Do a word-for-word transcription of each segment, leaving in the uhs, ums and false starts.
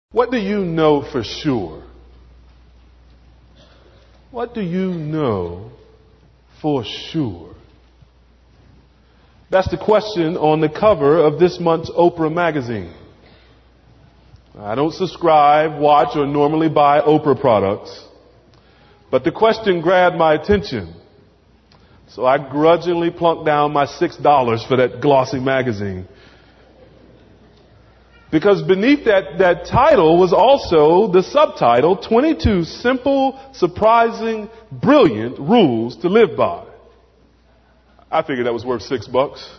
What do you know for sure? What do you know for sure? That's the question on the cover of this month's Oprah magazine. I don't subscribe, watch, or normally buy Oprah products, but the question grabbed my attention. So I grudgingly plunked down my six dollars for that glossy magazine. Because beneath that, that title was also the subtitle, twenty-two Simple, Surprising, Brilliant Rules to Live By. I figured that was worth six bucks.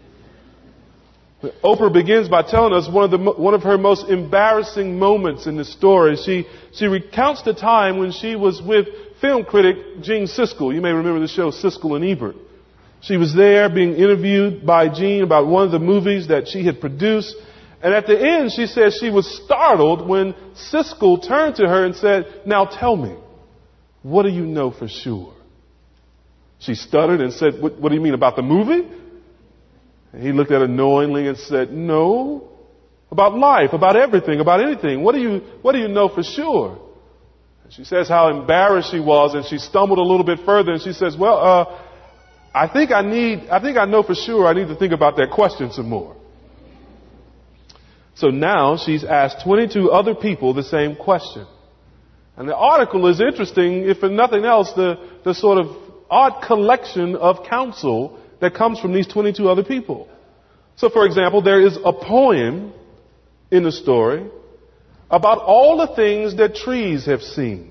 Oprah begins by telling us one of the one of her most embarrassing moments in the story. She she recounts the time when she was with film critic Gene Siskel. You may remember the show Siskel and Ebert. She was there being interviewed by Gene about one of the movies that she had produced. And at the end, she says she was startled when Siskel turned to her and said, "Now tell me, what do you know for sure?" She stuttered and said, what, what do you mean, about the movie? And he looked at her knowingly and said, "No, about life, about everything, about anything. What do you, what do you know for sure?" And she says how embarrassed she was, and she stumbled a little bit further, and she says, "Well, uh, I think I need, I think I know for sure I need to think about that question some more." So now she's asked twenty-two other people the same question. And the article is interesting, if for nothing else, the, the sort of odd collection of counsel that comes from these twenty-two other people. So, for example, there is a poem in the story about all the things that trees have seen.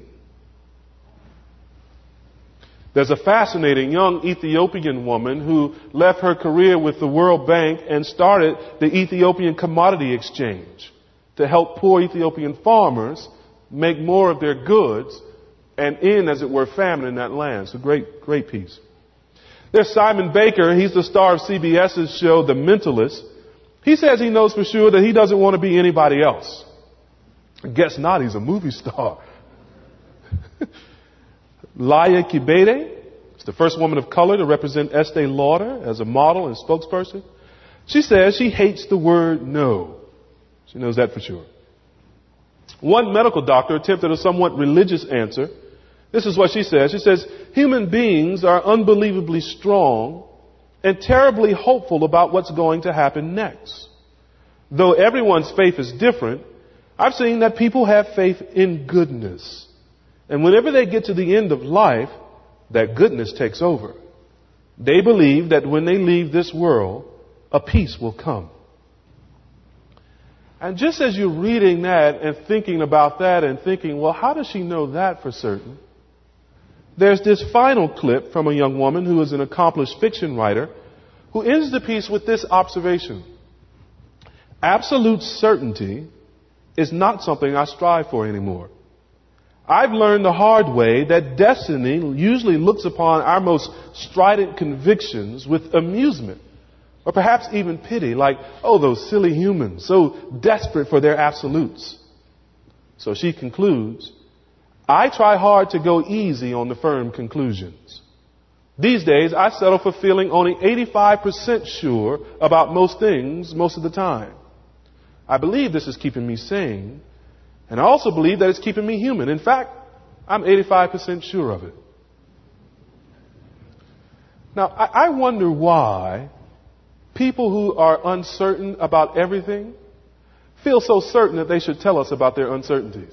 There's a fascinating young Ethiopian woman who left her career with the World Bank and started the Ethiopian Commodity Exchange to help poor Ethiopian farmers make more of their goods and end, as it were, famine in that land. It's a great, great piece. There's Simon Baker. He's the star of C B S's show, The Mentalist. He says he knows for sure that he doesn't want to be anybody else. Guess not. He's a movie star. Laya Kibede is the first woman of color to represent Estee Lauder as a model and spokesperson. She says she hates the word no. She knows that for sure. One medical doctor attempted a somewhat religious answer. This is what she says. She says, human beings are unbelievably strong and terribly hopeful about what's going to happen next. Though everyone's faith is different, I've seen that people have faith in goodness. And whenever they get to the end of life, that goodness takes over. They believe that when they leave this world, a peace will come. And just as you're reading that and thinking about that and thinking, well, how does she know that for certain? There's this final clip from a young woman who is an accomplished fiction writer who ends the piece with this observation. Absolute certainty is not something I strive for anymore. I've learned the hard way that destiny usually looks upon our most strident convictions with amusement, or perhaps even pity, like, oh, those silly humans, so desperate for their absolutes. So she concludes, I try hard to go easy on the firm conclusions. These days, I settle for feeling only eighty-five percent sure about most things most of the time. I believe this is keeping me sane. And I also believe that it's keeping me human. In fact, I'm eighty-five percent sure of it. Now, I, I wonder why people who are uncertain about everything feel so certain that they should tell us about their uncertainties.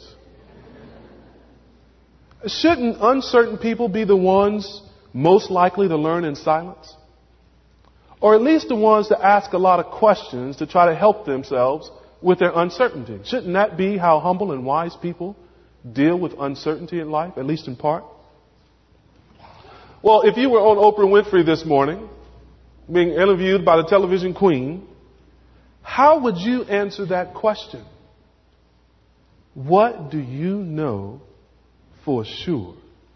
Shouldn't uncertain people be the ones most likely to learn in silence? Or at least the ones to ask a lot of questions to try to help themselves with their uncertainty. Shouldn't that be how humble and wise people deal with uncertainty in life, at least in part? Well, if you were on Oprah Winfrey this morning, being interviewed by the television queen, how would you answer that question? What do you know for sure?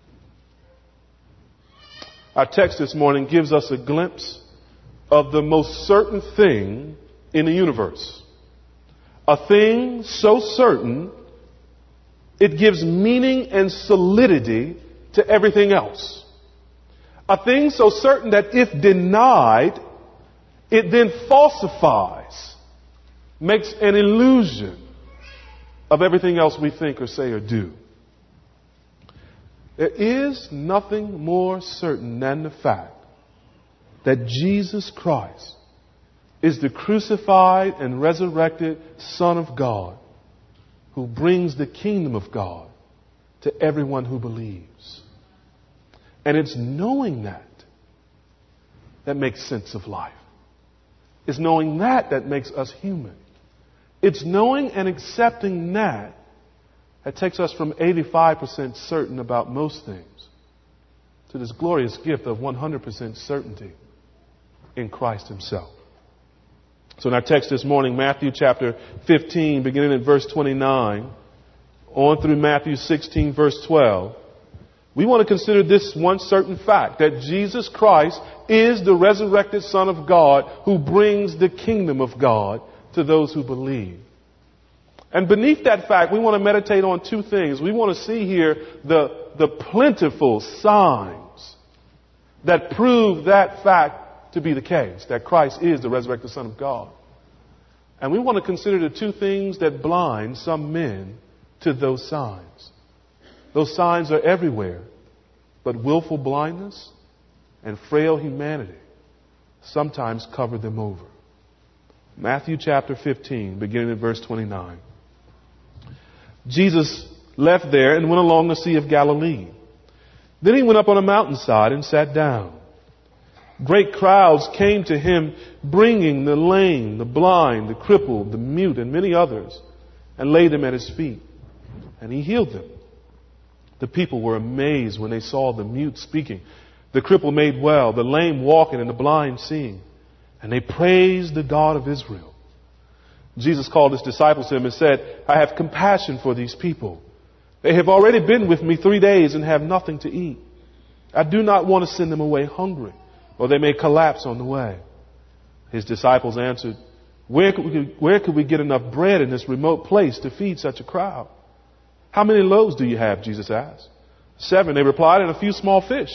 Our text this morning gives us a glimpse of the most certain thing in the universe. A thing so certain, it gives meaning and solidity to everything else. A thing so certain that if denied, it then falsifies, makes an illusion, of everything else we think or say or do. There is nothing more certain than the fact that Jesus Christ is the crucified and resurrected Son of God who brings the kingdom of God to everyone who believes. And it's knowing that that makes sense of life. It's knowing that that makes us human. It's knowing and accepting that that takes us from eighty-five percent certain about most things to this glorious gift of one hundred percent certainty in Christ Himself. So in our text this morning, Matthew chapter fifteen, beginning at verse twenty-nine, on through Matthew sixteen, verse twelve, we want to consider this one certain fact, that Jesus Christ is the resurrected Son of God who brings the kingdom of God to those who believe. And beneath that fact, we want to meditate on two things. We want to see here the, the plentiful signs that prove that fact to be the case, that Christ is the resurrected Son of God. And we want to consider the two things that blind some men to those signs. Those signs are everywhere, but willful blindness and frail humanity sometimes cover them over. Matthew chapter fifteen, beginning at verse twenty-nine. Jesus left there and went along the Sea of Galilee. Then He went up on a mountainside and sat down. Great crowds came to Him, bringing the lame, the blind, the crippled, the mute, and many others, and laid them at His feet. And He healed them. The people were amazed when they saw the mute speaking, the crippled made well, the lame walking, and the blind seeing. And they praised the God of Israel. Jesus called His disciples to Him and said, I have compassion for these people. They have already been with me three days and have nothing to eat. I do not want to send them away hungry, or they may collapse on the way. His disciples answered, Where could we, where could we get enough bread in this remote place to feed such a crowd? How many loaves do you have? Jesus asked. Seven, they replied, and a few small fish.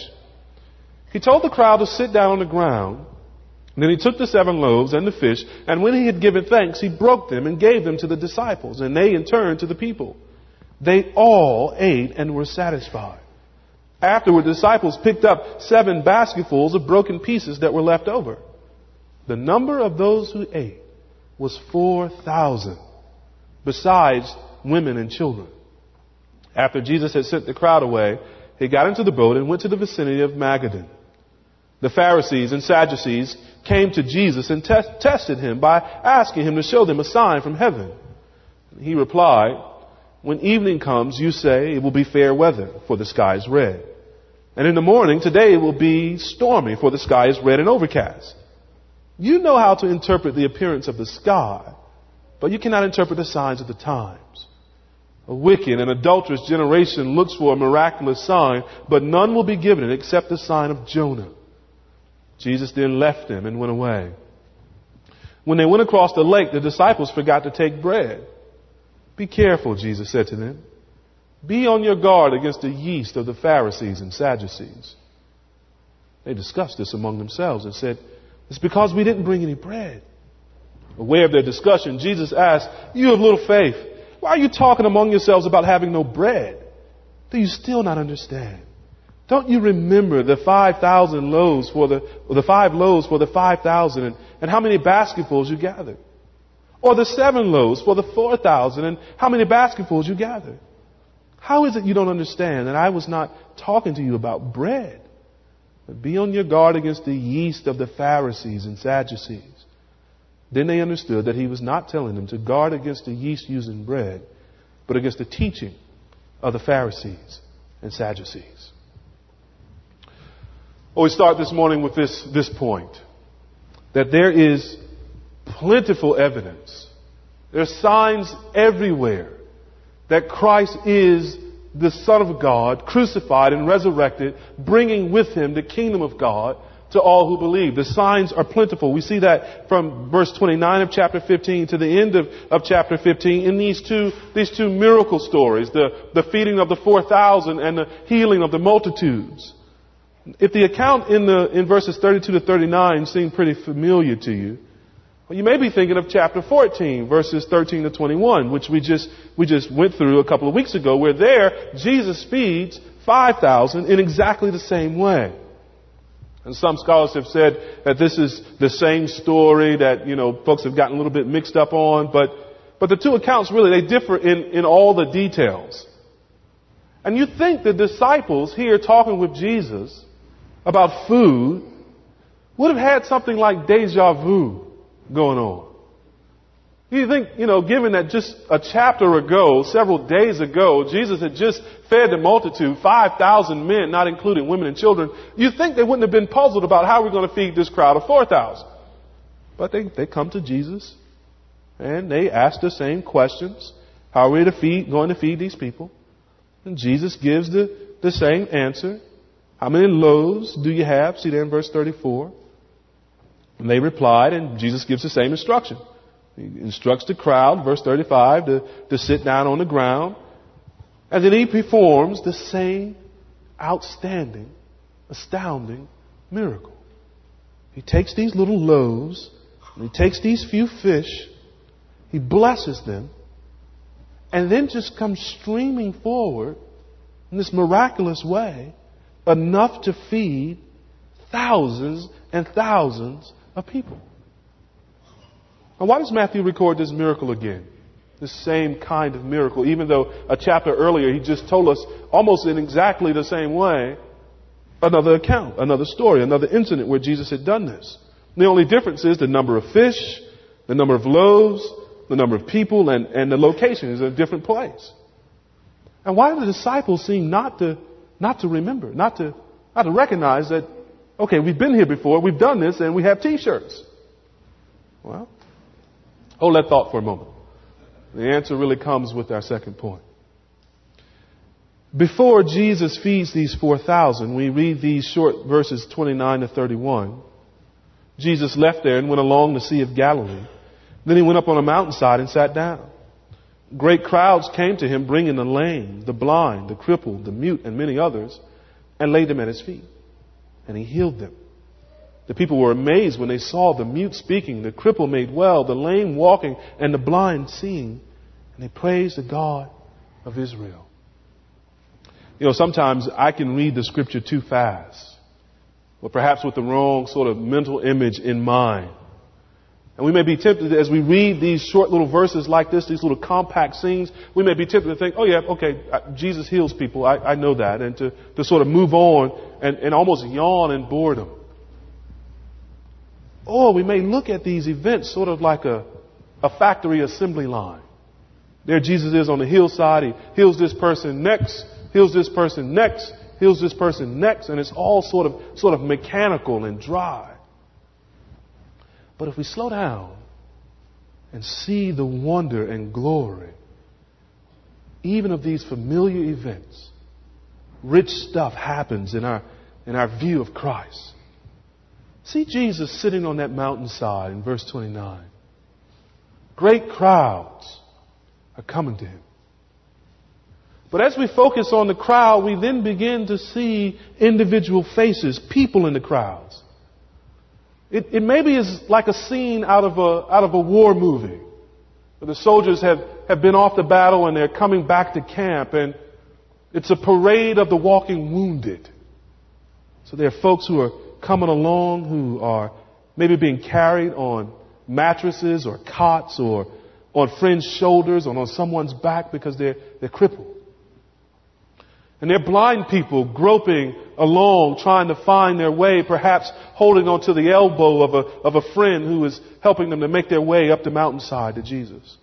He told the crowd to sit down on the ground. Then He took the seven loaves and the fish, and when He had given thanks, He broke them and gave them to the disciples, and they in turn to the people. They all ate and were satisfied. Afterward, the disciples picked up seven basketfuls of broken pieces that were left over. The number of those who ate was four thousand, besides women and children. After Jesus had sent the crowd away, He got into the boat and went to the vicinity of Magadan. The Pharisees and Sadducees came to Jesus and te- tested Him by asking Him to show them a sign from heaven. He replied, When evening comes, you say it will be fair weather, for the sky is red. And in the morning, today it will be stormy, for the sky is red and overcast. You know how to interpret the appearance of the sky, but you cannot interpret the signs of the times. A wicked and adulterous generation looks for a miraculous sign, but none will be given it except the sign of Jonah. Jesus then left them and went away. When they went across the lake, the disciples forgot to take bread. Be careful, Jesus said to them. Be on your guard against the yeast of the Pharisees and Sadducees. They discussed this among themselves and said, It's because we didn't bring any bread. Aware of their discussion, Jesus asked, You have little faith. Why are you talking among yourselves about having no bread? Do you still not understand? Don't you remember the five thousand loaves for the, or the five loaves for the five thousand and, and how many basketfuls you gathered? Or the seven loaves for the four thousand and how many basketfuls you gathered? How is it you don't understand that I was not talking to you about bread? But be on your guard against the yeast of the Pharisees and Sadducees. Then they understood that He was not telling them to guard against the yeast used in bread, but against the teaching of the Pharisees and Sadducees. Well, we start this morning with this, this point, that there is plentiful evidence. There are signs everywhere that Christ is the Son of God, crucified and resurrected, bringing with Him the kingdom of God to all who believe. The signs are plentiful. We see that from verse twenty-nine of chapter fifteen to the end of, of chapter fifteen in these two, these two miracle stories, the, the feeding of the four thousand and the healing of the multitudes. If the account in the, in verses thirty-two to thirty-nine seem pretty familiar to you, Well, you may be thinking of chapter fourteen, verses thirteen to twenty-one, which we just, we just went through a couple of weeks ago, where there, Jesus feeds five thousand in exactly the same way. And some scholars have said that this is the same story that, you know, folks have gotten a little bit mixed up on, but, but the two accounts really, they differ in, in all the details. And you think the disciples here talking with Jesus about food would have had something like deja vu going on. You think, you know, given that just a chapter ago, several days ago, Jesus had just fed the multitude, five thousand men, not including women and children, you think they wouldn't have been puzzled about how we're going to feed this crowd of four thousand. But they, they come to Jesus and they ask the same questions. How are we to feed, going to feed these people? And Jesus gives the, the same answer. How many loaves do you have? See there in verse thirty-four. And they replied, and Jesus gives the same instruction. He instructs the crowd, verse thirty-five, to, to sit down on the ground. And then he performs the same outstanding, astounding miracle. He takes these little loaves, and he takes these few fish, he blesses them, and then just comes streaming forward in this miraculous way, enough to feed thousands and thousands of people. Now, why does Matthew record this miracle again? The same kind of miracle, even though a chapter earlier he just told us almost in exactly the same way another account, another story, another incident where Jesus had done this. The only difference is the number of fish, the number of loaves, the number of people, and, and the location is a different place. And why do the disciples seem not to not to remember, not to not to recognize that, okay, we've been here before, we've done this, and we have T-shirts? Well, hold that thought for a moment. The answer really comes with our second point. Before Jesus feeds these four thousand, we read these short verses twenty-nine to thirty-one. Jesus left there and went along the Sea of Galilee. Then he went up on a mountainside and sat down. Great crowds came to him, bringing the lame, the blind, the crippled, the mute, and many others, and laid them at his feet. And he healed them. The people were amazed when they saw the mute speaking, the cripple made well, the lame walking, and the blind seeing. And they praised the God of Israel. You know, sometimes I can read the scripture too fast, or perhaps with the wrong sort of mental image in mind. And we may be tempted, as we read these short little verses like this, these little compact scenes, we may be tempted to think, oh yeah, okay, Jesus heals people, I, I know that, and to, to sort of move on and, and almost yawn in boredom. Or we may look at these events sort of like a, a factory assembly line. There Jesus is on the hillside, he heals this person next, heals this person next, heals this person next, and it's all sort of sort of mechanical and dry. But if we slow down and see the wonder and glory, even of these familiar events, rich stuff happens in our, in our view of Christ. See Jesus sitting on that mountainside in verse twenty-nine. Great crowds are coming to him. But as we focus on the crowd, we then begin to see individual faces, people in the crowds. It, it maybe is like a scene out of a, out of a war movie, where the soldiers have, have been off the battle and they're coming back to camp, and it's a parade of the walking wounded. So there are folks who are coming along who are maybe being carried on mattresses or cots or on friends' shoulders or on someone's back because they're, they're crippled. And they're blind people groping along, trying to find their way, perhaps holding onto the elbow of a, of a friend who is helping them to make their way up the mountainside to Jesus.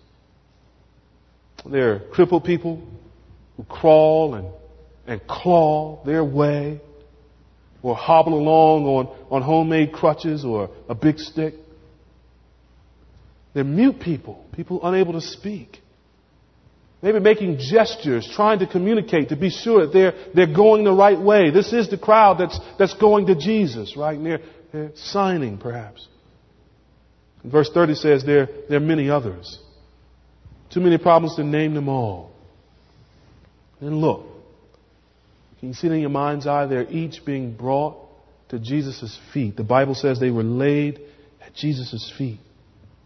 There are crippled people who crawl and, and claw their way or hobble along on, on homemade crutches or a big stick. They're mute people, people unable to speak. Maybe making gestures, trying to communicate to be sure that they're, they're going the right way. This is the crowd that's, that's going to Jesus, right? And they're, they're signing, perhaps. And verse thirty says there, there are many others. Too many problems to name them all. And look, can you see it in your mind's eye? They're each being brought to Jesus' feet. The Bible says they were laid at Jesus' feet.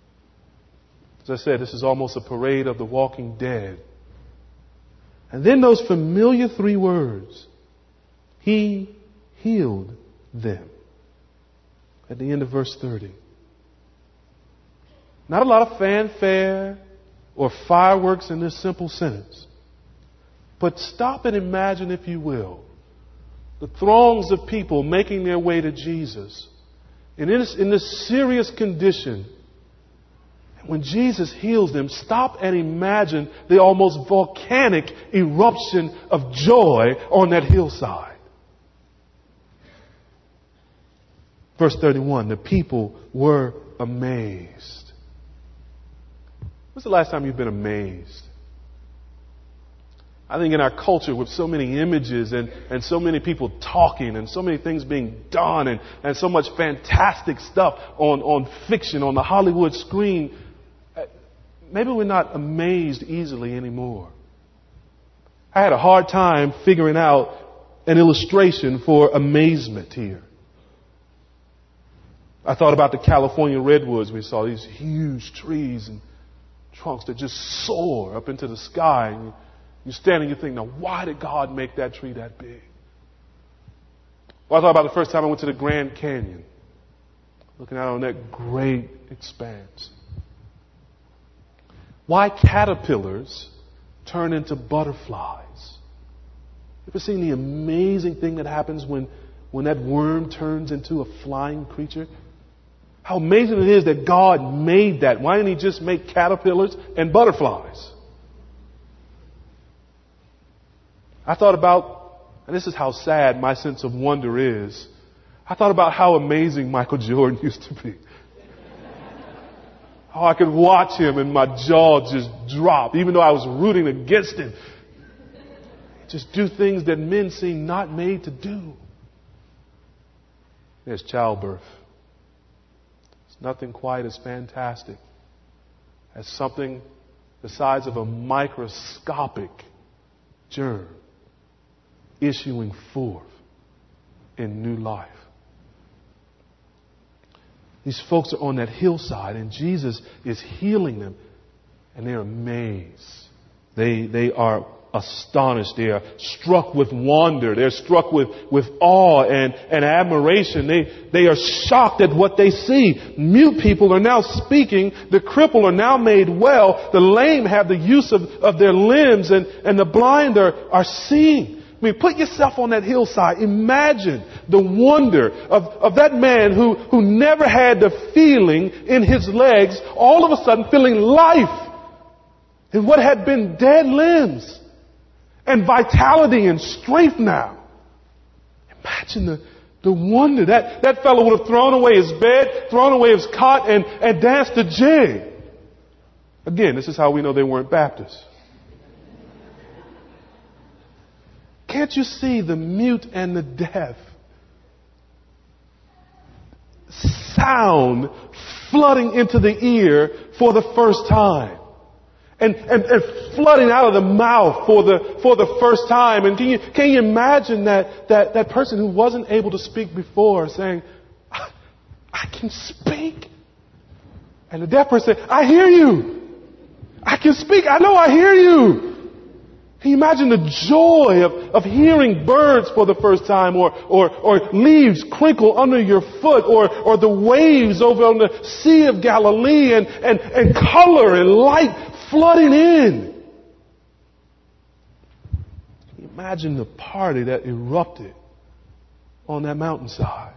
As I said, this is almost a parade of the walking dead. And then those familiar three words, He healed them. At the end of verse thirty. Not a lot of fanfare or fireworks in this simple sentence. But stop and imagine, if you will, the throngs of people making their way to Jesus. And in this, in this serious condition, when Jesus heals them, stop and imagine the almost volcanic eruption of joy on that hillside. Verse thirty-one, the people were amazed. When's the last time you've been amazed? I think in our culture with so many images and, and so many people talking and so many things being done and, and so much fantastic stuff on, on fiction, on the Hollywood screen, maybe we're not amazed easily anymore. I had a hard time figuring out an illustration for amazement here. I thought about the California redwoods. We saw these huge trees and trunks that just soar up into the sky. And you stand and you think, now why did God make that tree that big? Well, I thought about the first time I went to the Grand Canyon, looking out on that great expanse. Why caterpillars turn into butterflies. You ever seen the amazing thing that happens when, when that worm turns into a flying creature? How amazing it is that God made that. Why didn't He just make caterpillars and butterflies? I thought about, and this is how sad my sense of wonder is, I thought about how amazing Michael Jordan used to be. How I could watch him and my jaw just drop, even though I was rooting against him. Just do things that men seem not made to do. There's childbirth. It's nothing quite as fantastic as something the size of a microscopic germ issuing forth in new life. These folks are on that hillside and Jesus is healing them and they're amazed. They, they are astonished. They are struck with wonder. They're struck with, with awe and, and admiration. They, they are shocked at what they see. Mute people are now speaking. The crippled are now made well. The lame have the use of, of their limbs and, and the blind are, are seeing. I mean, put yourself on that hillside. Imagine the wonder of, of that man who, who never had the feeling in his legs, all of a sudden feeling life in what had been dead limbs and vitality and strength now. Imagine the, the wonder. That, that fellow would have thrown away his bed, thrown away his cot and, and danced a jig. Again, this is how we know they weren't Baptists. Can't you see the mute and the deaf? Sound flooding into the ear for the first time. And, and, and flooding out of the mouth for the, for the first time. And can you, can you imagine that, that, that person who wasn't able to speak before saying, I, I can speak. And the deaf person said, I hear you. I can speak. I know I hear you. Can you imagine the joy of, of hearing birds for the first time or, or, or leaves crinkle under your foot or, or the waves over on the Sea of Galilee and, and, and color and light flooding in? Can you imagine the party that erupted on that mountainside?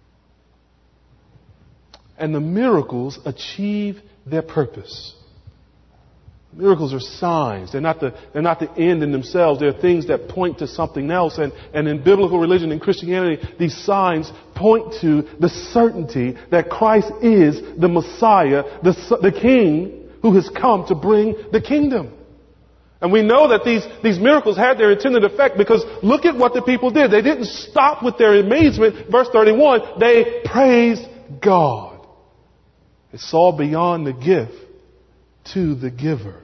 And the miracles achieve their purpose. Miracles are signs. They're not the, they're not the end in themselves. They're things that point to something else. And, and in biblical religion and Christianity, these signs point to the certainty that Christ is the Messiah, the, the King who has come to bring the kingdom. And we know that these, these miracles had their intended effect because look at what the people did. They didn't stop with their amazement. Verse thirty-one, they praised God. They saw beyond the gift to the giver.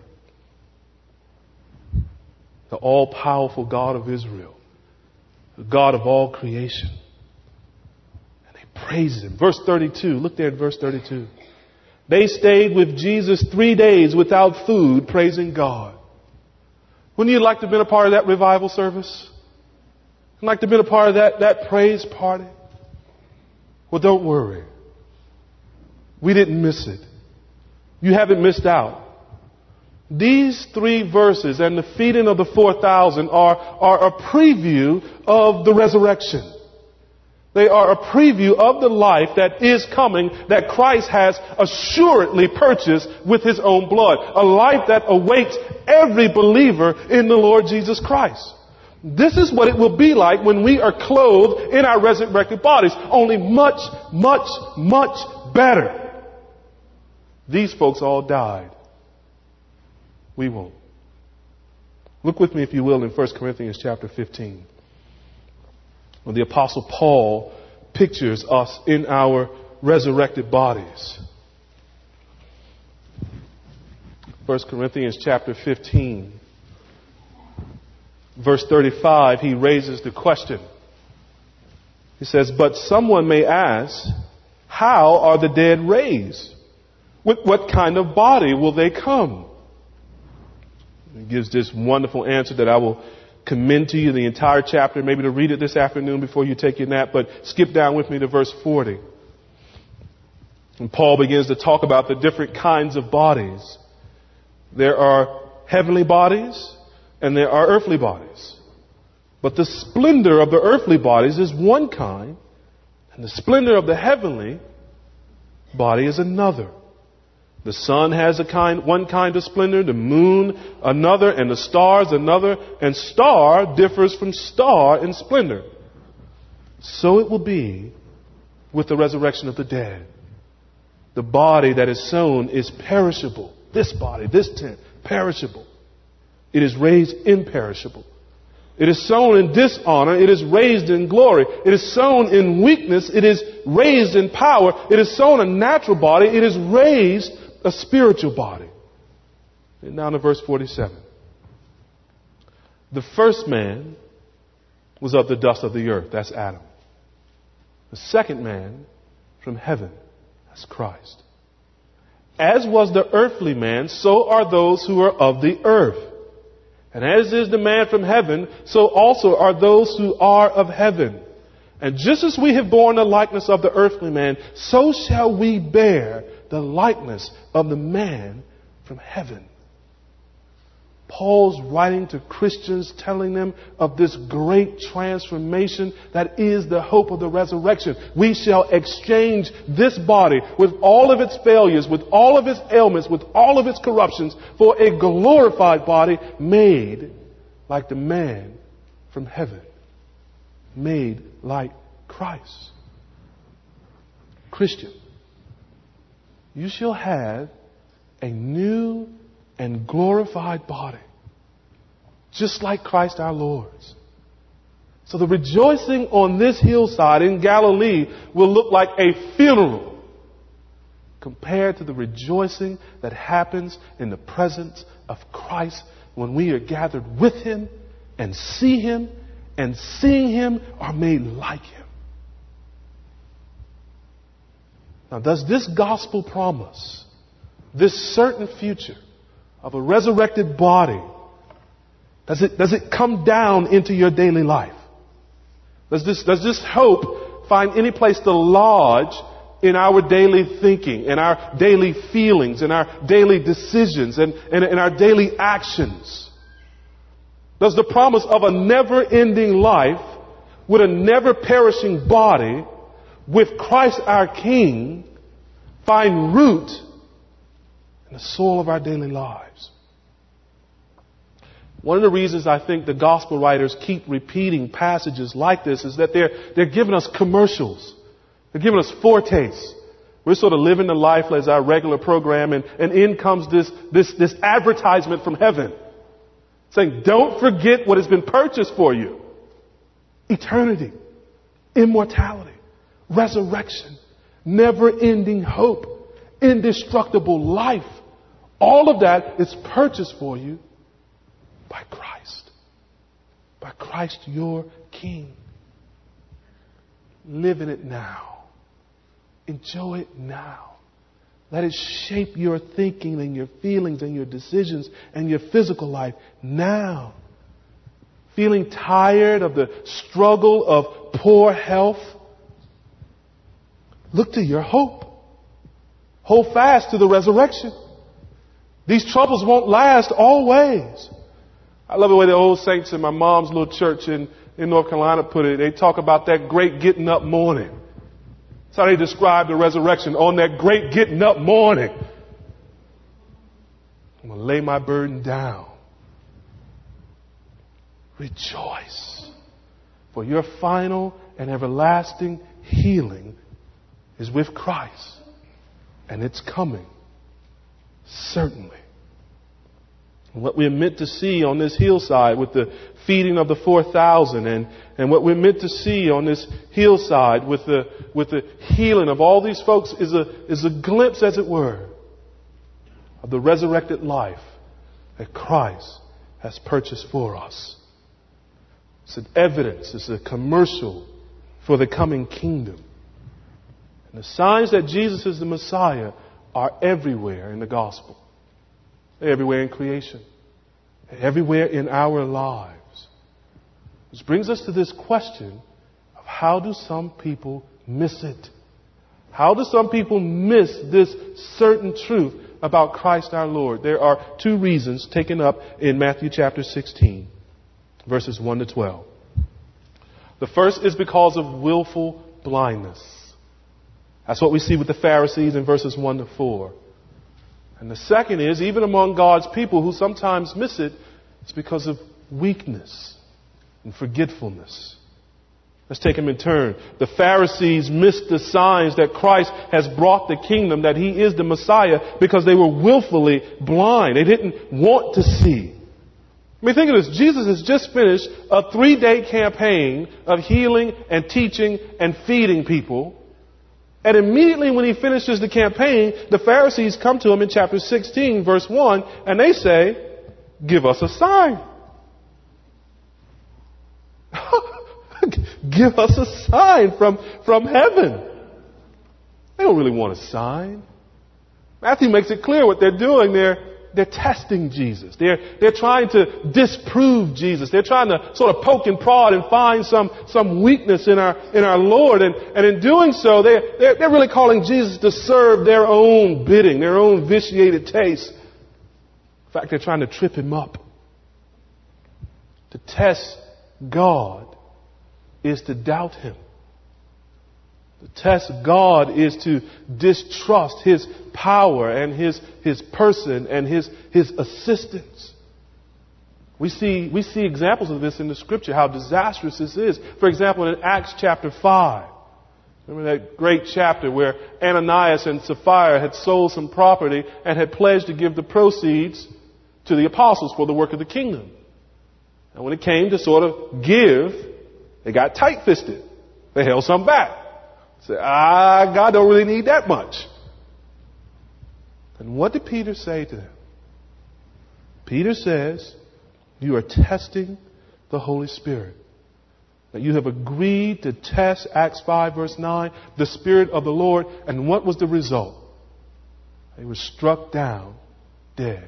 The all-powerful God of Israel, the God of all creation. And they praised Him. Verse thirty-two, look there at verse thirty-two. They stayed with Jesus three days without food, praising God. Wouldn't you like to have been a part of that revival service? You'd like to have been a part of that, that praise party? Well, don't worry. We didn't miss it. You haven't missed out. These three verses and the feeding of the four thousand are, are a preview of the resurrection. They are a preview of the life that is coming, that Christ has assuredly purchased with His own blood. A life that awaits every believer in the Lord Jesus Christ. This is what it will be like when we are clothed in our resurrected bodies. Only much, much, much better. These folks all died. We won't. Look with me, if you will, in First Corinthians chapter fifteen. When the Apostle Paul pictures us in our resurrected bodies. First Corinthians chapter fifteen, verse thirty-five, he raises the question. He says, but someone may ask, how are the dead raised? With what kind of body will they come? He gives this wonderful answer that I will commend to you the entire chapter, maybe to read it this afternoon before you take your nap, but skip down with me to verse forty. And Paul begins to talk about the different kinds of bodies. There are heavenly bodies and there are earthly bodies. But the splendor of the earthly bodies is one kind, and the splendor of the heavenly body is another. The sun has a kind, one kind of splendor, the moon another, and the stars another, and star differs from star in splendor. So it will be with the resurrection of the dead. The body that is sown is perishable. This body, this tent, perishable. It is raised imperishable. It is sown in dishonor. It is raised in glory. It is sown in weakness. It is raised in power. It is sown a natural body. It is raised a spiritual body. And now to verse forty-seven. The first man was of the dust of the earth. That's Adam. The second man from heaven. That's Christ. As was the earthly man, so are those who are of the earth. And as is the man from heaven, so also are those who are of heaven. And just as we have borne the likeness of the earthly man, so shall we bear the likeness of the man from heaven. Paul's writing to Christians, telling them of this great transformation that is the hope of the resurrection. We shall exchange this body with all of its failures, with all of its ailments, with all of its corruptions, for a glorified body made like the man from heaven. Made like Christ. Christian, you shall have a new and glorified body, just like Christ our Lord's. So the rejoicing on this hillside in Galilee will look like a funeral compared to the rejoicing that happens in the presence of Christ when we are gathered with Him and see Him, and seeing Him are made like Him. Now, does this gospel promise this certain future of a resurrected body, does it, does it come down into your daily life? Does this, does this hope find any place to lodge in our daily thinking, in our daily feelings, in our daily decisions, and in, in our daily actions? Does the promise of a never-ending life with a never-perishing body with Christ our King find root in the soul of our daily lives? One of the reasons I think the gospel writers keep repeating passages like this is that they're, they're giving us commercials. They're giving us foretastes. We're sort of living the life as our regular program, and, and in comes this, this, this advertisement from heaven saying, don't forget what has been purchased for you. Eternity, immortality, resurrection, never-ending hope, indestructible life. All of that is purchased for you by Christ. By Christ your King. Live in it now. Enjoy it now. Let it shape your thinking and your feelings and your decisions and your physical life now. Feeling tired of the struggle of poor health? Look to your hope. Hold fast to the resurrection. These troubles won't last always. I love the way the old saints in my mom's little church in, in North Carolina put it. They talk about that great getting up morning. That's how they describe the resurrection. On that great getting up morning, I'm going to lay my burden down. Rejoice. For your final and everlasting healing is with Christ. And it's coming. Certainly. And what we're meant to see on this hillside with the feeding of the four thousand and, and what we're meant to see on this hillside with the, with the healing of all these folks is a, is a glimpse, as it were, of the resurrected life that Christ has purchased for us. It's an evidence, it's a commercial for the coming kingdom. And the signs that Jesus is the Messiah are everywhere in the gospel. They're everywhere in creation. They're everywhere in our lives. Which brings us to this question of how do some people miss it? How do some people miss this certain truth about Christ our Lord? There are two reasons taken up in Matthew chapter sixteen, verses one to twelve. The first is because of willful blindness. That's what we see with the Pharisees in verses one to four. And the second is, even among God's people who sometimes miss it, it's because of weakness and forgetfulness. Let's take them in turn. The Pharisees missed the signs that Christ has brought the kingdom, that He is the Messiah, because they were willfully blind. They didn't want to see. I mean, think of this. Jesus has just finished a three-day campaign of healing and teaching and feeding people. And immediately when He finishes the campaign, the Pharisees come to Him in chapter sixteen, verse one, and they say, give us a sign. Give us a sign from, from heaven. They don't really want a sign. Matthew makes it clear what they're doing. They're They're testing Jesus. They're, they're trying to disprove Jesus. They're trying to sort of poke and prod and find some, some weakness in our, in our Lord. And, and in doing so, they're, they're, they're really calling Jesus to serve their own bidding, their own vitiated taste. In fact, they're trying to trip Him up. To test God is to doubt Him. To test God is to distrust His power and His, His person and His, His assistance. We see, we see examples of this in the Scripture, how disastrous this is. For example, in Acts chapter five. Remember that great chapter where Ananias and Sapphira had sold some property and had pledged to give the proceeds to the apostles for the work of the kingdom. And when it came to sort of give, they got tight-fisted. They held some back. Say, ah, God don't really need that much. And what did Peter say to them? Peter says, you are testing the Holy Spirit. That you have agreed to test, Acts five verse nine, the Spirit of the Lord. And what was the result? They were struck down dead.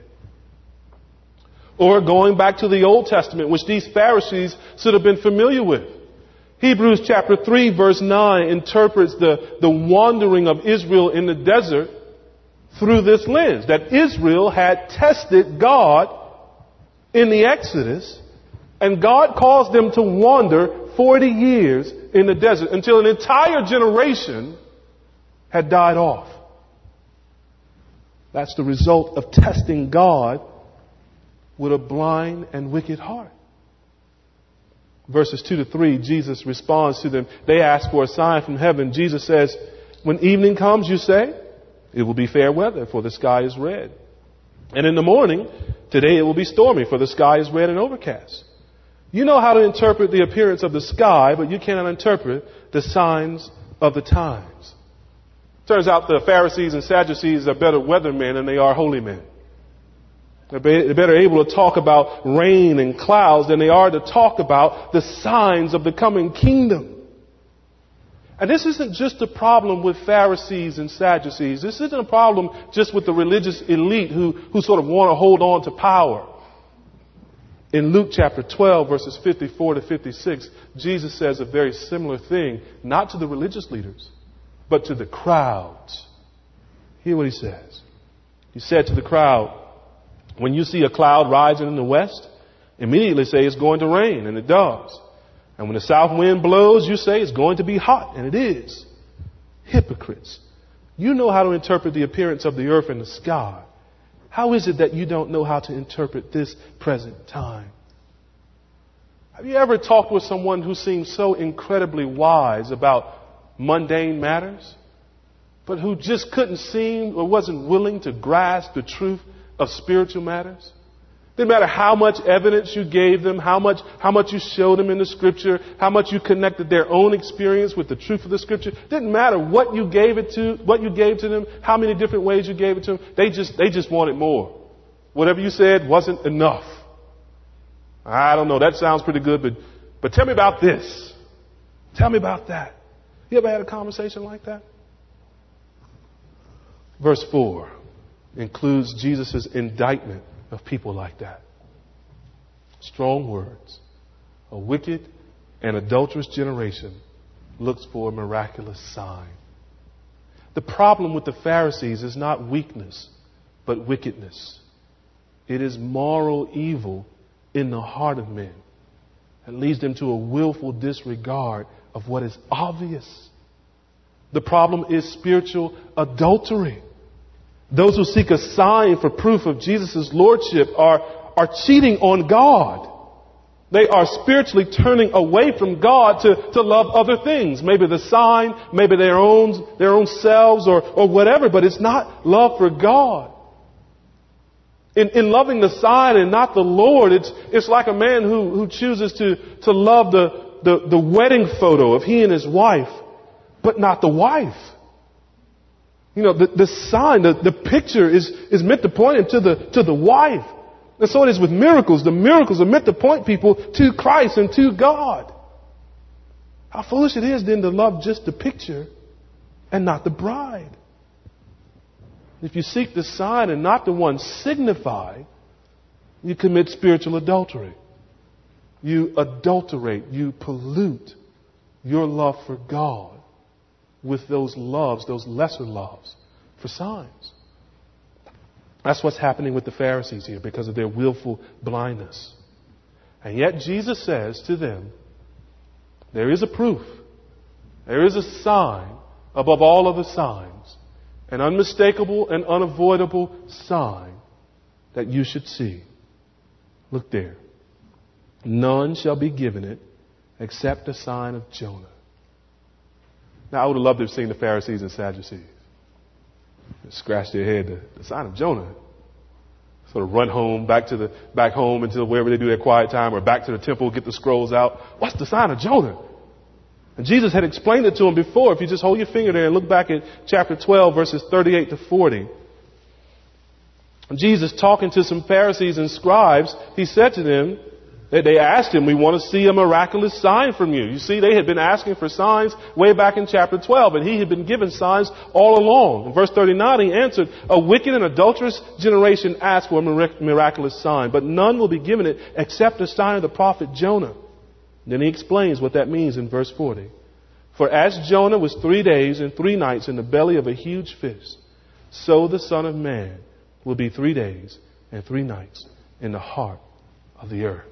Or going back to the Old Testament, which these Pharisees should have been familiar with. Hebrews chapter three verse nine interprets the, the wandering of Israel in the desert through this lens. That Israel had tested God in the Exodus, and God caused them to wander forty years in the desert until an entire generation had died off. That's the result of testing God with a blind and wicked heart. Verses two to three, Jesus responds to them. They ask for a sign from heaven. Jesus says, when evening comes, you say, it will be fair weather, for the sky is red. And in the morning, today it will be stormy, for the sky is red and overcast. You know how to interpret the appearance of the sky, but you cannot interpret the signs of the times. Turns out the Pharisees and Sadducees are better weathermen than they are holy men. They're better able to talk about rain and clouds than they are to talk about the signs of the coming kingdom. And this isn't just a problem with Pharisees and Sadducees. This isn't a problem just with the religious elite who, who sort of want to hold on to power. In Luke chapter twelve, verses fifty-four to fifty-six, Jesus says a very similar thing, not to the religious leaders, but to the crowds. Hear what he says. He said to the crowd, when you see a cloud rising in the west, immediately say it's going to rain, and it does. And when the south wind blows, you say it's going to be hot, and it is. Hypocrites, you know how to interpret the appearance of the earth and the sky. How is it that you don't know how to interpret this present time? Have you ever talked with someone who seems so incredibly wise about mundane matters, but who just couldn't seem or wasn't willing to grasp the truth of spiritual matters? Didn't matter how much evidence you gave them, how much, how much you showed them in the scripture, how much you connected their own experience with the truth of the scripture. Didn't matter what you gave it to, what you gave to them, how many different ways you gave it to them. They just, they just wanted more. Whatever you said wasn't enough. I don't know. That sounds pretty good, but, but tell me about this. Tell me about that. You ever had a conversation like that? Verse four includes Jesus' indictment of people like that. Strong words. A wicked and adulterous generation looks for a miraculous sign. The problem with the Pharisees is not weakness, but wickedness. It is moral evil in the heart of men that leads them to a willful disregard of what is obvious. The problem is spiritual adultery. Those who seek a sign for proof of Jesus' lordship are, are cheating on God. They are spiritually turning away from God to, to love other things. Maybe the sign, maybe their own, their own selves or, or whatever, but it's not love for God. In, in loving the sign and not the Lord, it's, it's like a man who, who chooses to, to love the, the, the wedding photo of he and his wife, but not the wife. You know, the, the sign, the, the picture is, is meant to point him to the, to the wife. And so it is with miracles. The miracles are meant to point people to Christ and to God. How foolish it is then to love just the picture and not the bride. If you seek the sign and not the one signified, you commit spiritual adultery. You adulterate, you pollute your love for God with those loves, those lesser loves for signs. That's what's happening with the Pharisees here because of their willful blindness. And yet Jesus says to them, there is a proof, there is a sign above all other signs, an unmistakable and unavoidable sign that you should see. Look there. None shall be given it except the sign of Jonah. Now, I would have loved to have seen the Pharisees and Sadducees scratch their head. The, the sign of Jonah. Sort of run home, back to the back home until wherever they do their quiet time, or back to the temple, get the scrolls out. What's the sign of Jonah? And Jesus had explained it to them before. If you just hold your finger there and look back at chapter twelve, verses thirty-eight to forty. Jesus, talking to some Pharisees and scribes, he said to them, they asked him, we want to see a miraculous sign from you. You see, they had been asking for signs way back in chapter twelve, and he had been given signs all along. In verse thirty-nine, he answered, a wicked and adulterous generation asks for a miraculous sign, but none will be given it except the sign of the prophet Jonah. Then he explains what that means in verse forty. For as Jonah was three days and three nights in the belly of a huge fish, so the Son of Man will be three days and three nights in the heart of the earth.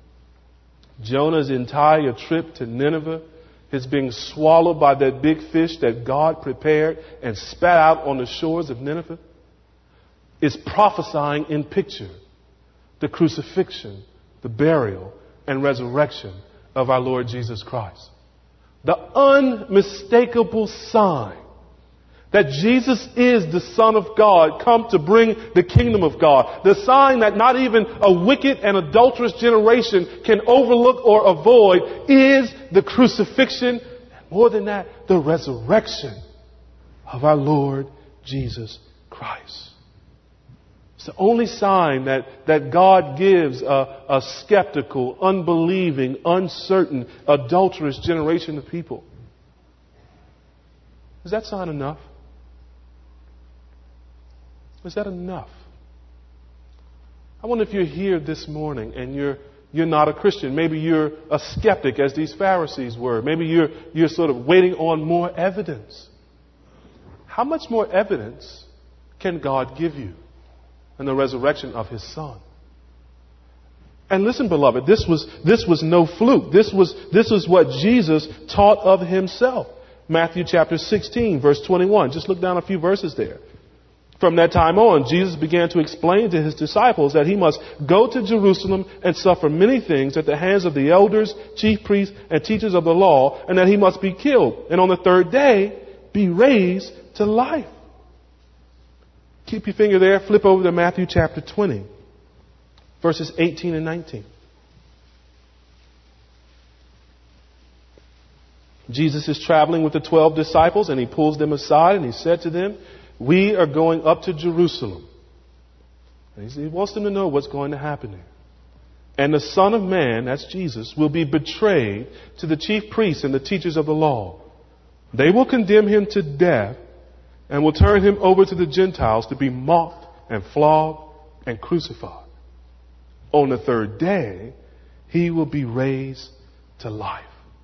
Jonah's entire trip to Nineveh, his being swallowed by that big fish that God prepared and spat out on the shores of Nineveh, is prophesying in picture the crucifixion, the burial, and resurrection of our Lord Jesus Christ. The unmistakable sign that Jesus is the Son of God, come to bring the kingdom of God. The sign that not even a wicked and adulterous generation can overlook or avoid is the crucifixion, and more than that, the resurrection of our Lord Jesus Christ. It's the only sign that, that God gives a, a skeptical, unbelieving, uncertain, adulterous generation of people. Is that sign enough? Is that enough? I wonder if you're here this morning and you're you're not a Christian. Maybe you're a skeptic, as these Pharisees were. Maybe you're you're sort of waiting on more evidence. How much more evidence can God give you in the resurrection of His Son? And listen, beloved, this was this was no fluke. This was this was what Jesus taught of Himself. Matthew chapter sixteen, verse twenty-one. Just look down a few verses there. From that time on, Jesus began to explain to His disciples that He must go to Jerusalem and suffer many things at the hands of the elders, chief priests, and teachers of the law, and that He must be killed, and on the third day be raised to life. Keep your finger there. Flip over to Matthew chapter twenty, verses eighteen and nineteen. Jesus is traveling with the twelve disciples, and He pulls them aside and He said to them, "We are going up to Jerusalem." And He wants them to know what's going to happen there. "And the Son of Man," that's Jesus, "will be betrayed to the chief priests and the teachers of the law. They will condemn Him to death and will turn Him over to the Gentiles to be mocked and flogged and crucified. On the third day, He will be raised to life."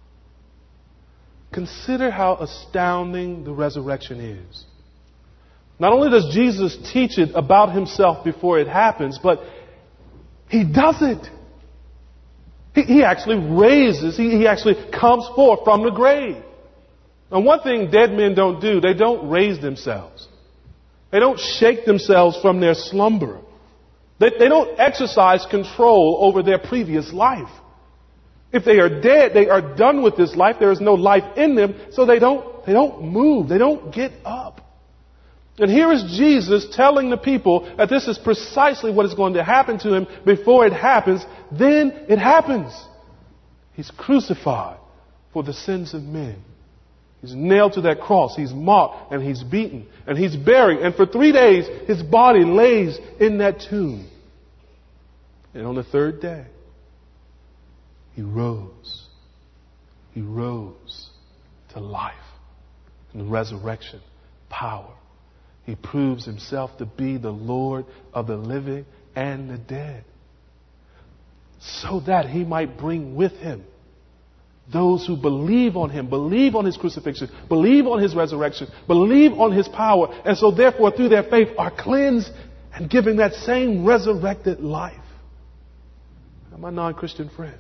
Consider how astounding the resurrection is. Not only does Jesus teach it about Himself before it happens, but He does it. He, he actually raises, he, he actually comes forth from the grave. And one thing dead men don't do, they don't raise themselves. They don't shake themselves from their slumber. They, they don't exercise control over their previous life. If they are dead, they are done with this life. There is no life in them, so they don't, they don't move. They don't get up. And here is Jesus telling the people that this is precisely what is going to happen to Him before it happens. Then it happens. He's crucified for the sins of men. He's nailed to that cross. He's mocked and He's beaten and He's buried. And for three days, His body lays in that tomb. And on the third day, He rose. He rose to life and resurrection power. He proves Himself to be the Lord of the living and the dead, so that He might bring with Him those who believe on Him, believe on His crucifixion, believe on His resurrection, believe on His power, and so therefore through their faith are cleansed and given that same resurrected life. Now, my non-Christian friend,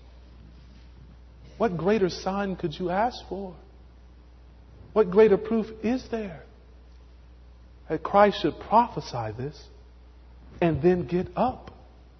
what greater sign could you ask for? What greater proof is there that Christ should prophesy this and then get up?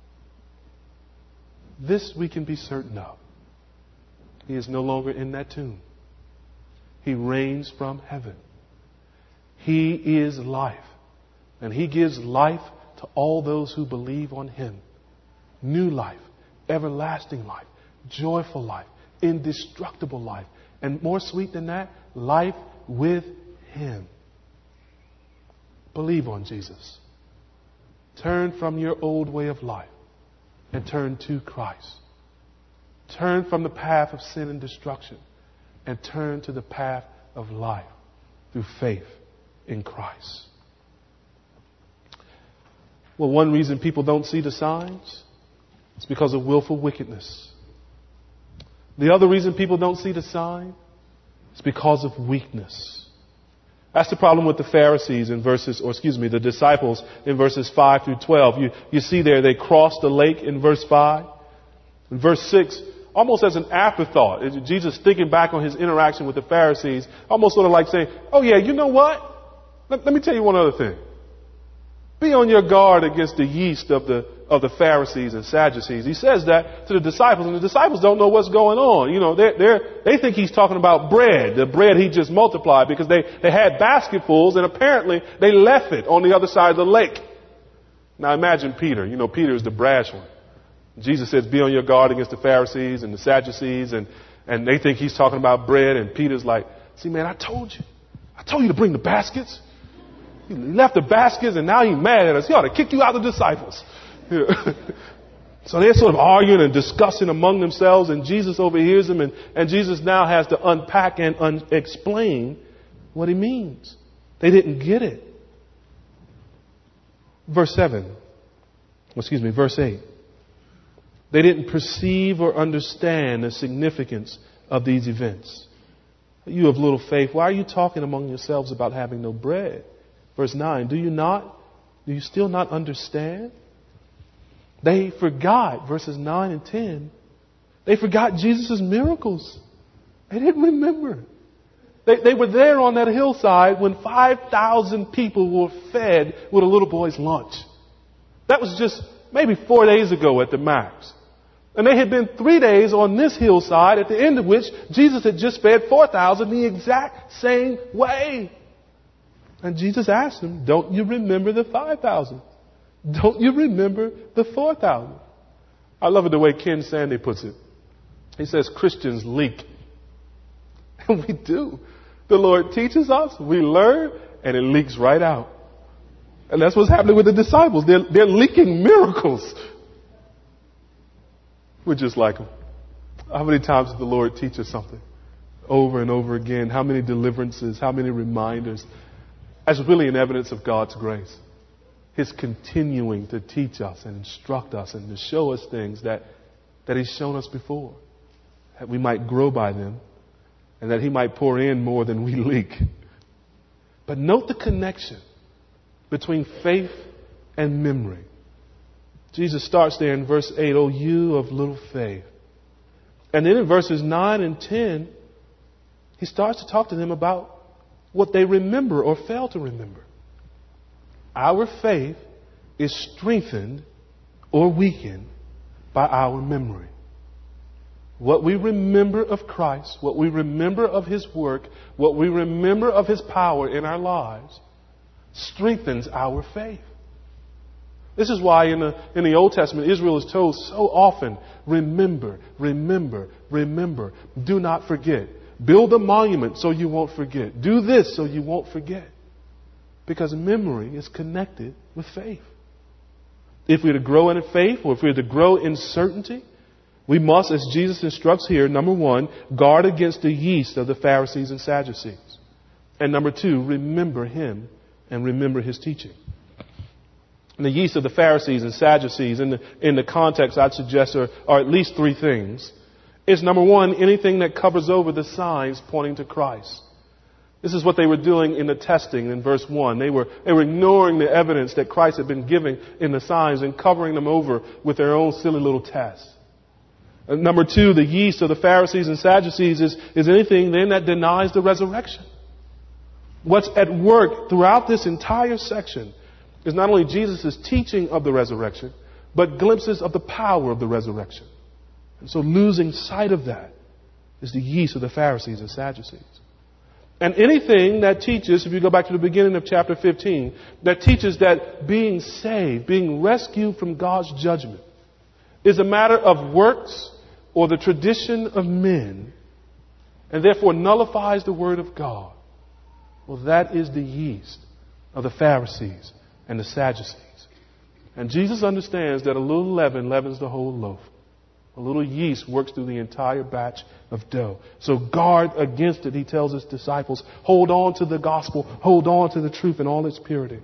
This we can be certain of. He is no longer in that tomb. He reigns from heaven. He is life. And He gives life to all those who believe on Him. New life, everlasting life, joyful life, indestructible life. And more sweet than that, life with Him. Believe on Jesus. Turn from your old way of life and turn to Christ. Turn from the path of sin and destruction and turn to the path of life through faith in Christ. Well, one reason people don't see the signs is because of willful wickedness. The other reason people don't see the sign is because of weakness. That's the problem with the Pharisees in verses, or excuse me, the disciples in verses five through twelve. You, you see there, they crossed the lake in verse five. In verse six, almost as an afterthought, Jesus thinking back on His interaction with the Pharisees, almost sort of like saying, oh yeah, you know what? Let, let me tell you one other thing. Be on your guard against the yeast of the of the Pharisees and Sadducees. He says that to the disciples, and the disciples don't know what's going on. You know, they're, they're, they think He's talking about bread, the bread He just multiplied, because they, they had basketfuls, and apparently they left it on the other side of the lake. Now imagine Peter. You know, Peter is the brash one. Jesus says, be on your guard against the Pharisees and the Sadducees, and, and they think He's talking about bread, and Peter's like, see man, I told you. I told you to bring the baskets. He left the baskets, and now He's mad at us. He ought to kick you out of the disciples. So they're sort of arguing and discussing among themselves, and Jesus overhears them, and, and Jesus now has to unpack and un- explain what he means. They didn't get it. Verse seven. Excuse me, verse eight. They didn't perceive or understand the significance of these events. You of little faith, why are you talking among yourselves about having no bread? Verse nine. Do you not? Do you still not understand? They forgot, verses nine and ten. They forgot Jesus' miracles. They didn't remember. They, they were there on that hillside when five thousand people were fed with a little boy's lunch. That was just maybe four days ago at the max. And they had been three days on this hillside, at the end of which Jesus had just fed four thousand the exact same way. And Jesus asked them, don't you remember the five thousand? Don't you remember the four thousand? I love it the way Ken Sandy puts it. He says Christians leak. And we do. The Lord teaches us, we learn, and it leaks right out. And that's what's happening with the disciples. They're, they're leaking miracles. We're just like them. How many times did the Lord teach us something? Over and over again. How many deliverances? How many reminders? That's really an evidence of God's grace. His continuing to teach us and instruct us and to show us things that, that He's shown us before. That we might grow by them and that He might pour in more than we leak. But note the connection between faith and memory. Jesus starts there in verse eight, "O you of little faith." And then in verses nine and ten, He starts to talk to them about what they remember or fail to remember. Our faith is strengthened or weakened by our memory. What we remember of Christ, what we remember of His work, what we remember of His power in our lives, strengthens our faith. This is why in the, in the Old Testament, Israel is told so often, remember, remember, remember. Do not forget. Build a monument so you won't forget. Do this so you won't forget. Because memory is connected with faith. If we're to grow in faith, or if we're to grow in certainty, we must, as Jesus instructs here, number one, guard against the yeast of the Pharisees and Sadducees. And number two, remember Him and remember His teaching. And the yeast of the Pharisees and Sadducees, in the, in the context I'd suggest are, are at least three things. It's number one, anything that covers over the signs pointing to Christ. This is what they were doing in the testing in verse one. They were, they were ignoring the evidence that Christ had been giving in the signs and covering them over with their own silly little tests. And number two, the yeast of the Pharisees and Sadducees is, is anything then that denies the resurrection. What's at work throughout this entire section is not only Jesus' teaching of the resurrection, but glimpses of the power of the resurrection. And so losing sight of that is the yeast of the Pharisees and Sadducees. And anything that teaches, if you go back to the beginning of chapter fifteen, that teaches that being saved, being rescued from God's judgment, is a matter of works or the tradition of men, and therefore nullifies the Word of God, well, that is the yeast of the Pharisees and the Sadducees. And Jesus understands that a little leaven leavens the whole loaf. A little yeast works through the entire batch of dough. So guard against it, He tells His disciples. Hold on to the gospel. Hold on to the truth in all its purity.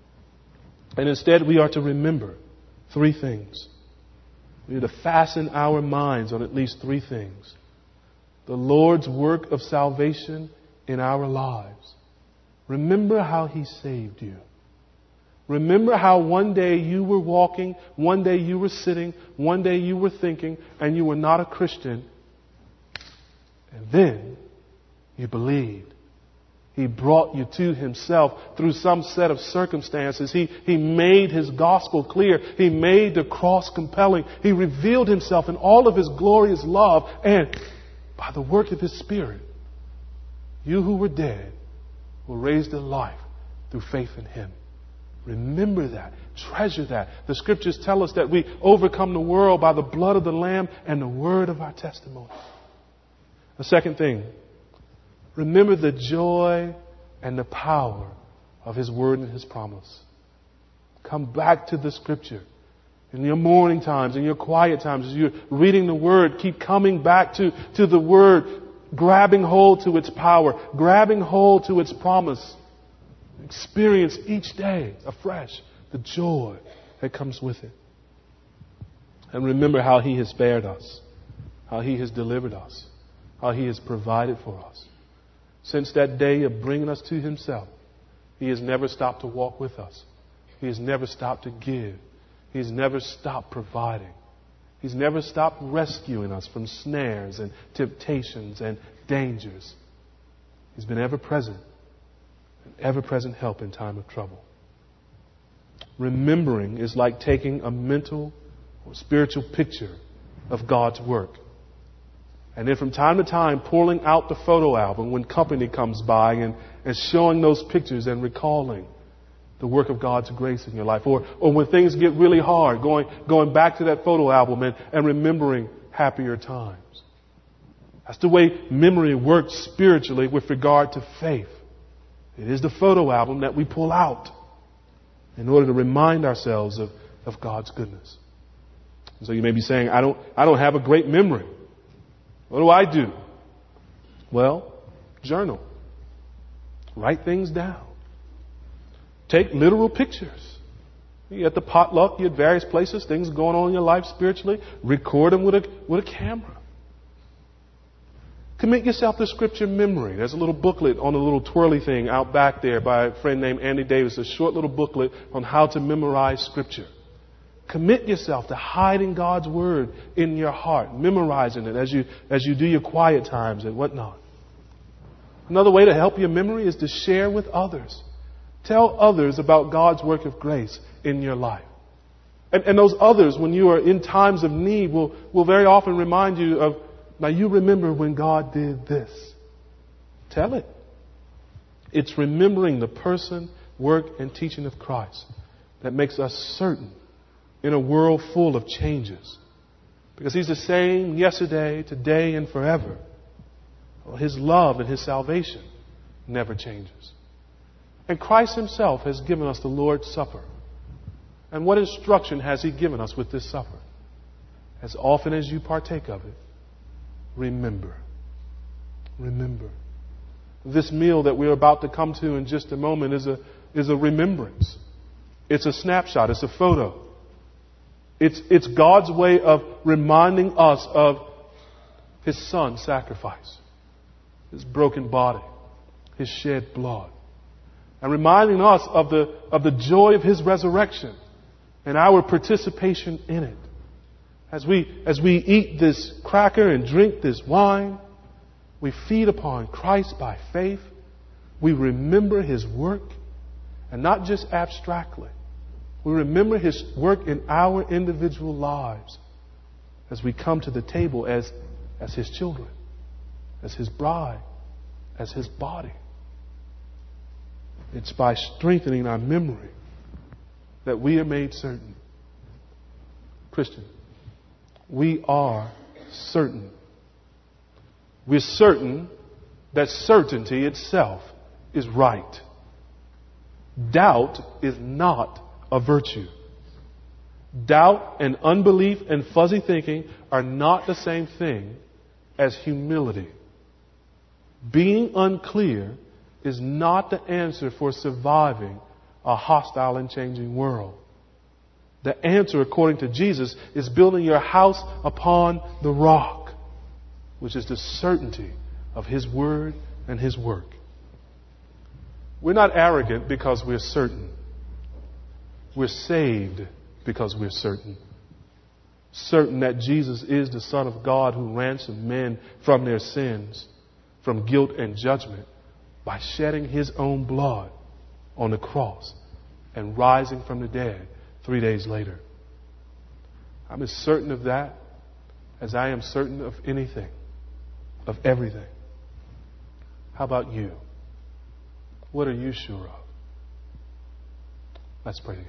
And instead we are to remember three things. We are to fasten our minds on at least three things. The Lord's work of salvation in our lives. Remember how He saved you. Remember how one day you were walking, one day you were sitting, one day you were thinking, and you were not a Christian. And then you believed. He brought you to Himself through some set of circumstances. He, he made His gospel clear. He made the cross compelling. He revealed Himself in all of His glorious love. And by the work of His Spirit, you who were dead were raised to life through faith in Him. Remember that. Treasure that. The Scriptures tell us that we overcome the world by the blood of the Lamb and the word of our testimony. The second thing, remember the joy and the power of His word and His promise. Come back to the Scripture. In your morning times, in your quiet times, as you're reading the Word, keep coming back to, to the Word. grabbing hold to its power, grabbing hold to its promise. Experience each day afresh the joy that comes with it. And remember how He has spared us, how He has delivered us, how He has provided for us. Since that day of bringing us to Himself, He has never stopped to walk with us. He has never stopped to give. He has never stopped providing. He's never stopped rescuing us from snares and temptations and dangers. He's been ever present, an ever-present help in time of trouble. Remembering is like taking a mental or spiritual picture of God's work. And then from time to time pulling out the photo album when company comes by and, and showing those pictures and recalling the work of God's grace in your life. Or, or when things get really hard, going, going back to that photo album and, and remembering happier times. That's the way memory works spiritually with regard to faith. It is the photo album that we pull out in order to remind ourselves of, of God's goodness. And so you may be saying, I don't, I don't have a great memory. What do I do? Well, journal. Write things down. Take literal pictures. You're at the potluck, you're at various places, things going on in your life spiritually. Record them with a, with a camera. Commit yourself to scripture memory. There's a little booklet on a little twirly thing out back there by a friend named Andy Davis, a short little booklet on how to memorize scripture. Commit yourself to hiding God's word in your heart, memorizing it as you, as you do your quiet times and whatnot. Another way to help your memory is to share with others. Tell others about God's work of grace in your life. And, and those others, when you are in times of need, will, will very often remind you of, now you remember when God did this. Tell it. It's remembering the person, work, and teaching of Christ that makes us certain in a world full of changes. Because He's the same yesterday, today, and forever. Well, His love and His salvation never changes. And Christ Himself has given us the Lord's Supper. And what instruction has He given us with this supper? As often as you partake of it, remember. Remember. This meal that we're about to come to in just a moment is a, is a remembrance. It's a snapshot. It's a photo. It's, it's God's way of reminding us of His Son's sacrifice, His broken body, His shed blood, and reminding us of the, of the joy of His resurrection and our participation in it. As we, as we eat this cracker and drink this wine, we feed upon Christ by faith. We remember His work, and not just abstractly. We remember His work in our individual lives as we come to the table as, as His children, as His bride, as His body. It's by strengthening our memory that we are made certain. Christian, we are certain. We're certain that certainty itself is right. Doubt is not a virtue. Doubt and unbelief and fuzzy thinking are not the same thing as humility. Being unclear is not the answer for surviving a hostile and changing world. The answer, according to Jesus, is building your house upon the rock, which is the certainty of His word and His work. We're not arrogant because we're certain. We're saved because we're certain. Certain that Jesus is the Son of God who ransomed men from their sins, from guilt and judgment, by shedding His own blood on the cross and rising from the dead three days later. I'm as certain of that as I am certain of anything, of everything. How about you? What are you sure of? Let's pray together.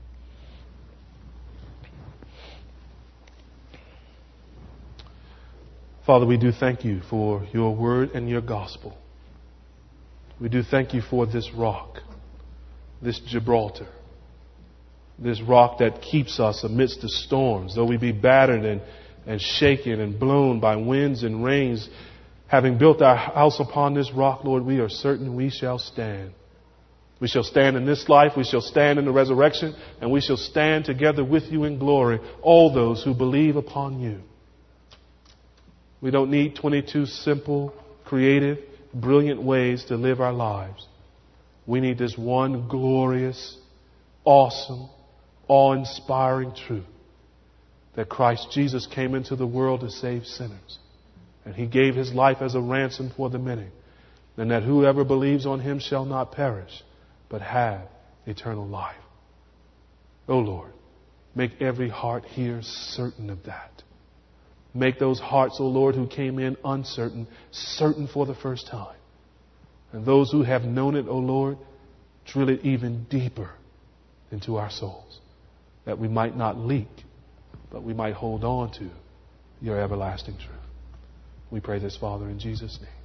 Father, we do thank You for Your word and Your gospel. We do thank You for this rock, this Gibraltar, this rock that keeps us amidst the storms. Though we be battered and, and shaken and blown by winds and rains, Having built our house upon this rock, Lord, we are certain we shall stand. We shall stand in this life, we shall stand in the resurrection, and we shall stand together with you in glory, all those who believe upon you. We don't need twenty-two simple, creative, brilliant ways to live our lives. We need this one glorious, awesome, awe-inspiring truth that Christ Jesus came into the world to save sinners. And He gave His life as a ransom for the many. And that whoever believes on Him shall not perish, but have eternal life. Oh Lord, make every heart here certain of that. Make those hearts, oh Lord, who came in uncertain, certain for the first time. And those who have known it, oh Lord, drill it even deeper into our souls, that we might not leak, but we might hold on to your everlasting truth. We pray this, Father, in Jesus' name.